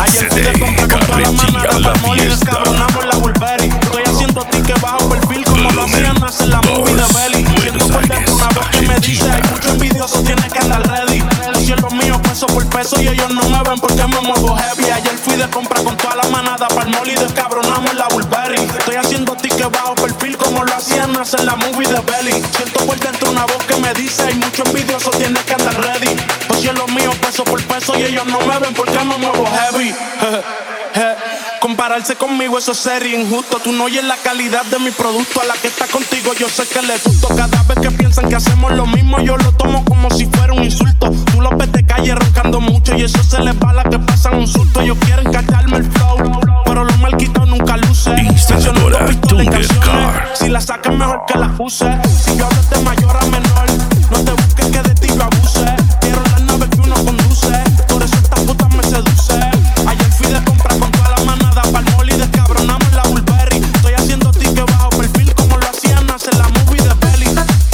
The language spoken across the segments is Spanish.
Ayer fui de compra con toda la manada para mall y descabronamos la Burberry. Estoy haciendo tickets bajo perfil como lo hacían hacer la movie de Belly. Siento por dentro una voz que me dice: hay mucho envidioso, tienes que andar ready. Si los míos peso por peso y ellos no me ven porque me muevo heavy. Ayer fui de compra con toda la manada para mall y descabronamos la Burberry. Estoy haciendo tickets bajo perfil como lo hacían hacer la movie de Belly. Siento por dentro una voz que me dice: hay mucho envidioso, tienes que andar ready. Pues si los míos peso por peso y ellos no me ven porque me muevo heavy. Compararse conmigo eso sería injusto. Tú no oyes la calidad de mi producto. A la que está contigo yo sé que le gusto. Cada vez que piensan que hacemos lo mismo yo lo tomo como si fuera un insulto. Tú los ves de calle roncando mucho y eso se les va a la que pasan un susto. Ellos quieren cacharme el flow, pero lo malquito nunca luce. Instaladora Thundercar. Si la sacan mejor que la use. Si yo hablo de mayor a menor, no te busques que de ti yo abuse. Quiero la nave que uno conduce, por eso esta puta me seduce. Ayer fui de compra con toda la manada pa'l mall y descabronamos la Burberry. Estoy haciendo tickets bajo perfil como lo hacían hacer la movie de Belly.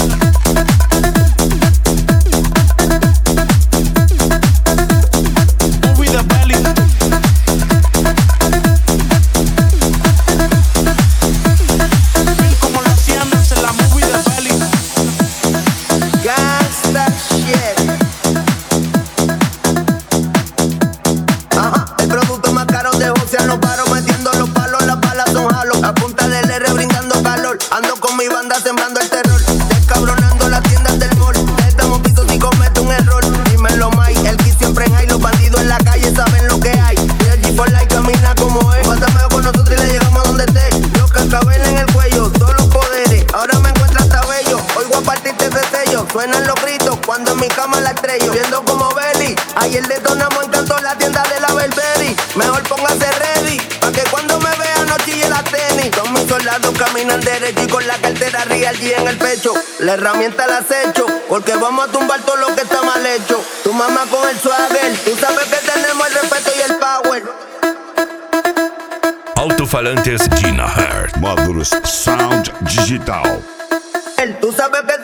Movie de Belly. Como lo hacían hacer la movie de Belly. Gangsta shit. Ajá, el producto más caro de José no paro metiendo los palos, las balas son jalos. A punta del R brindando calor. Ando con mi banda sembrando el terror. Descabronando las tiendas del mall. Te damos piso si comete un error. Dímelo, Mike, el que siempre hay. Los bandidos en la calle saben lo que hay. Y el G4 camina como es. Pásame con nosotros y le llegamos a donde esté. Los cascabeles en el cuello, todos los poderes. Ahora me encuentro hasta bello. Oigo a partirte ese sello. Suenan los gritos cuando en mi cama la estrello. Viendo como Belly. Ayer detonamos en canto la tienda de la Burberry. Mejor póngase ready, pa' que cuando me vean no chille la tenis. Todos mis soldados caminan derecho y con la cartera Real G en el pecho. La herramienta la acecho, porque vamos a tumbar todo lo que está mal hecho. Tu mamá con el swagger, tú sabes que tenemos el respeto y el power. Alto-falantes Gina Heart. Módulos Sound Digital. Tú sabes que